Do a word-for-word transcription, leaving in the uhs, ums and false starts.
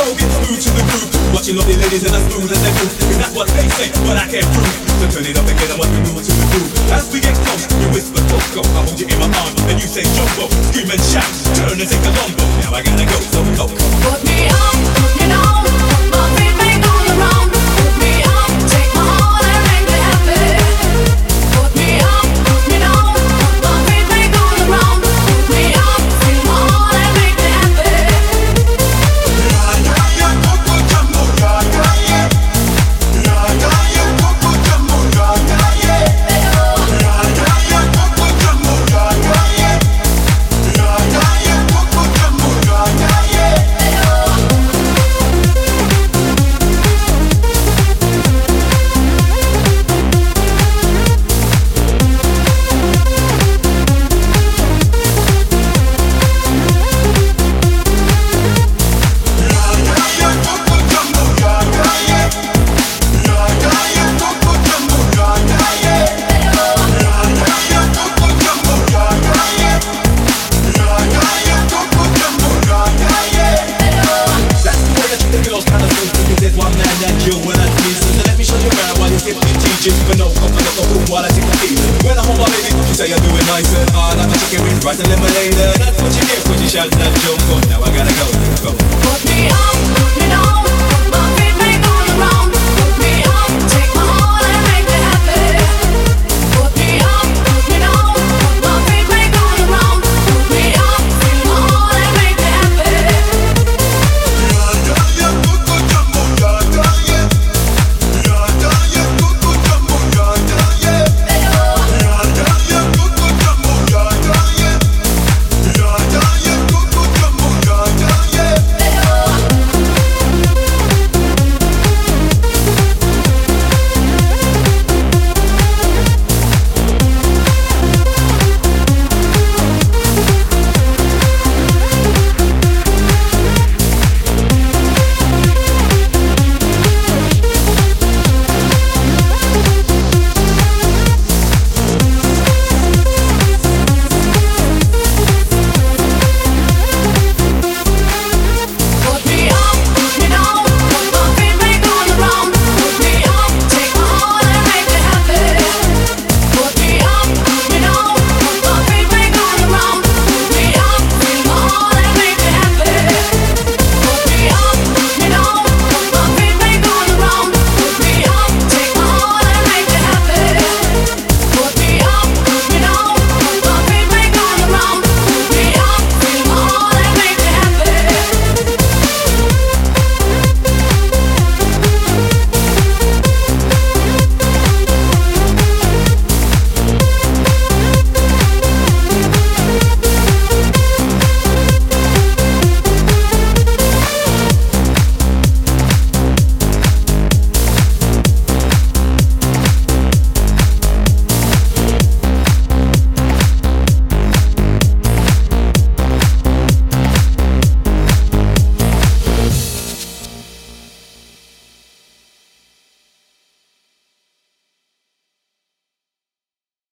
go, get smooth to the groove. Watching all the ladies and as smooth as they move. Cause that's what they say, but I can't prove. So turn it up and get on what we move to the groove. As we get close, you whisper Coco, I hold you in my arms, and you say Jumbo. Scream and shout, turn and take a lombo. Now I gotta go, so Coco. Put me on, put me down, my feet make all around. Put me on, take my heart and make me happy. Put me on, put me down, my feet make all around. Put me on, take my heart and make me happy. Yeah, yeah, yeah, Coco Jumbo, yeah, yeah, yeah. Yeah, yeah, yeah, Coco Jumbo, yeah, yeah, yeah. Yeah, yeah, yeah, Coco Jumbo, yeah, yeah, yeah. Yeah, yeah, yeah, Coco Jumbo, yeah, yeah, yeah. That's the way I treat the girls, kind of thing. Because there's one man that you when I squeeze. So let me show you around while you get me teaching. But no, I'm gonna go boom while I take the beat. When I hold my baby, you say I do it nice and hard. I'm a chicken with rice and lemonade. And that's what you get when you shout that jumbo. Now I gotta go, go. Put me